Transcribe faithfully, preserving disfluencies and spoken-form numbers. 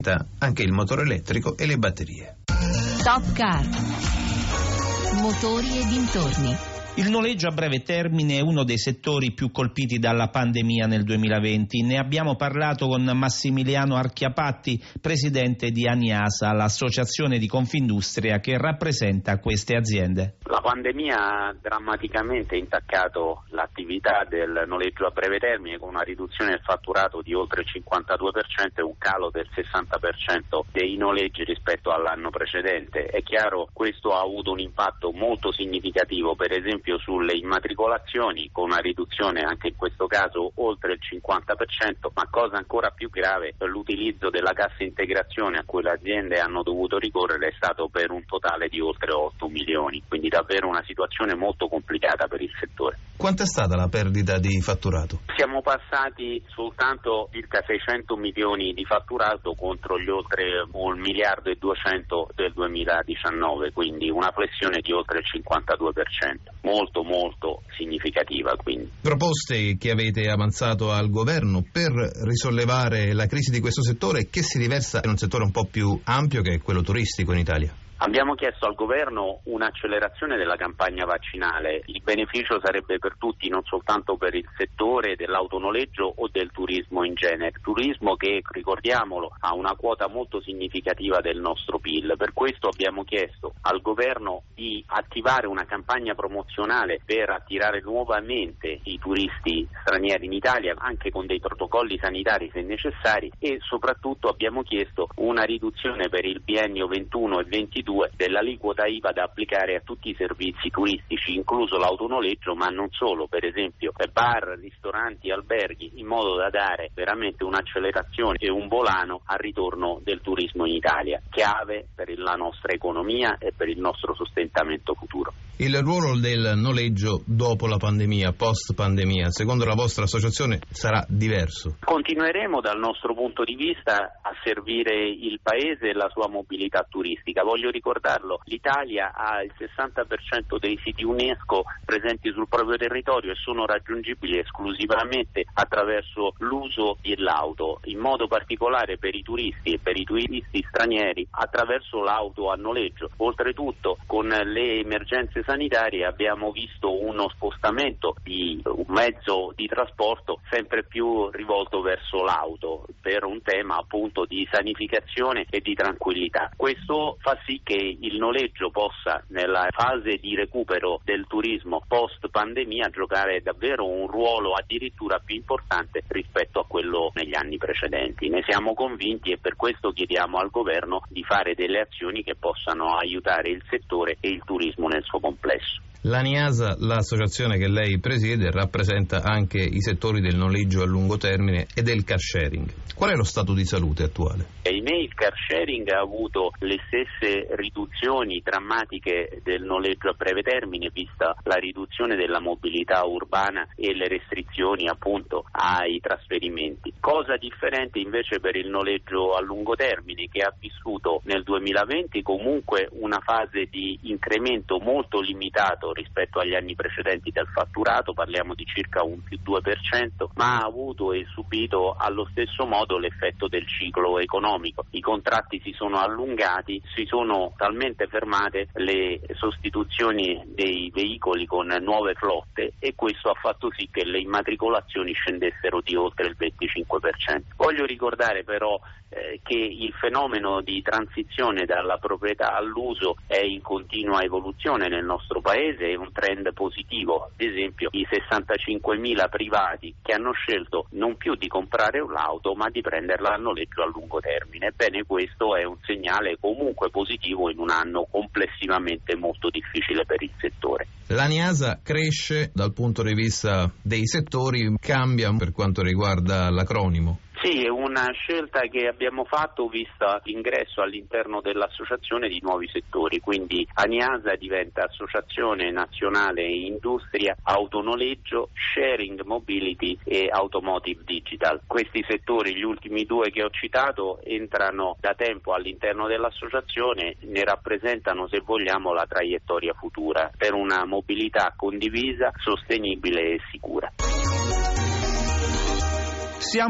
anche il motore elettrico e le batterie. Top Car. Motori e dintorni. Il noleggio a breve termine è uno dei settori più colpiti dalla pandemia nel duemilaventi. Ne abbiamo parlato con Massimiliano Archiapatti, presidente di ANIASA, l'associazione di Confindustria che rappresenta queste aziende. La pandemia ha drammaticamente intaccato l'attività del noleggio a breve termine, con una riduzione del fatturato di oltre il cinquantadue per cento e un calo del sessanta per cento dei noleggi rispetto all'anno precedente. È chiaro, questo ha avuto un impatto molto significativo, per esempio sulle immatricolazioni, con una riduzione anche in questo caso oltre il cinquanta per cento, ma cosa ancora più grave, l'utilizzo della cassa integrazione a cui le aziende hanno dovuto ricorrere è stato per un totale di oltre otto milioni, quindi davvero una situazione molto complicata per il settore. Quanto è stata la perdita di fatturato? Siamo passati soltanto circa seicento milioni di fatturato contro gli oltre un miliardo e duecento del duemiladiciannove, quindi una flessione di oltre il cinquantadue per cento, molto molto significativa. Quindi proposte che avete avanzato al governo per risollevare la crisi di questo settore, che si riversa in un settore un po' più ampio che è quello turistico in Italia. Abbiamo chiesto al governo un'accelerazione della campagna vaccinale. Il beneficio sarebbe per tutti, non soltanto per il settore dell'autonoleggio o del turismo in genere. Turismo che, ricordiamolo, ha una quota molto significativa del nostro P I L. Per questo abbiamo chiesto al governo di attivare una campagna promozionale per attirare nuovamente i turisti stranieri in Italia, anche con dei protocolli sanitari se necessari, e soprattutto abbiamo chiesto una riduzione per il biennio ventuno e ventidue dell'aliquota I V A da applicare a tutti i servizi turistici, incluso l'autonoleggio, ma non solo, per esempio bar, ristoranti, alberghi, in modo da dare veramente un'accelerazione e un volano al ritorno del turismo in Italia, chiave per la nostra economia e per il nostro sostentamento futuro. Il ruolo del noleggio dopo la pandemia, post pandemia, secondo la vostra associazione sarà diverso? Continueremo dal nostro punto di vista a servire il paese e la sua mobilità turistica. Voglio ricordarlo, l'Italia ha il sessanta per cento dei siti UNESCO presenti sul proprio territorio e sono raggiungibili esclusivamente attraverso l'uso dell'auto, in modo particolare per i turisti e per i turisti stranieri attraverso l'auto a noleggio. Oltretutto, con le emergenze sanitarie abbiamo visto uno spostamento di un mezzo di trasporto sempre più rivolto verso l'auto per un tema appunto di sanificazione e di tranquillità. Questo fa sì che il noleggio possa, nella fase di recupero del turismo post pandemia, giocare davvero un ruolo addirittura più importante rispetto a quello negli anni precedenti. Ne siamo convinti e per questo chiediamo al governo di fare delle azioni che possano aiutare il settore e il turismo nel suo complesso. L'ANIASA, l'associazione che lei presiede, rappresenta anche i settori del noleggio a lungo termine e del car sharing. Qual è lo stato di salute attuale? Ahimè, il car sharing ha avuto le stesse riduzioni drammatiche del noleggio a breve termine, vista la riduzione della mobilità urbana e le restrizioni appunto ai trasferimenti. Cosa differente invece per il noleggio a lungo termine, che ha vissuto nel duemilaventi comunque una fase di incremento molto limitato rispetto agli anni precedenti del fatturato, parliamo di circa un più due per cento, ma ha avuto e subito allo stesso modo l'effetto del ciclo economico. I contratti si sono allungati, si sono talmente fermate le sostituzioni dei veicoli con nuove flotte e questo ha fatto sì che le immatricolazioni scendessero di oltre il venticinque per cento. Voglio ricordare però eh, che il fenomeno di transizione dalla proprietà all'uso è in continua evoluzione nel nostro paese, è un trend positivo. Ad esempio i sessantacinquemila privati che hanno scelto non più di comprare un'auto ma di prenderla a noleggio a lungo termine. Ebbene, questo è un segnale comunque positivo in un anno complessivamente molto difficile per il settore. L'ANIASA cresce dal punto di vista dei settori, cambia per quanto riguarda l'acronimo? Sì, è una scelta che abbiamo fatto vista l'ingresso all'interno dell'associazione di nuovi settori, quindi ANIASA diventa Associazione Nazionale Industria, Autonoleggio, Sharing Mobility e Automotive Digital. Questi settori, gli ultimi due che ho citato, entrano da tempo all'interno dell'associazione, ne rappresentano, se vogliamo, la traiettoria futura per una mobilità condivisa, sostenibile e sicura. Siamo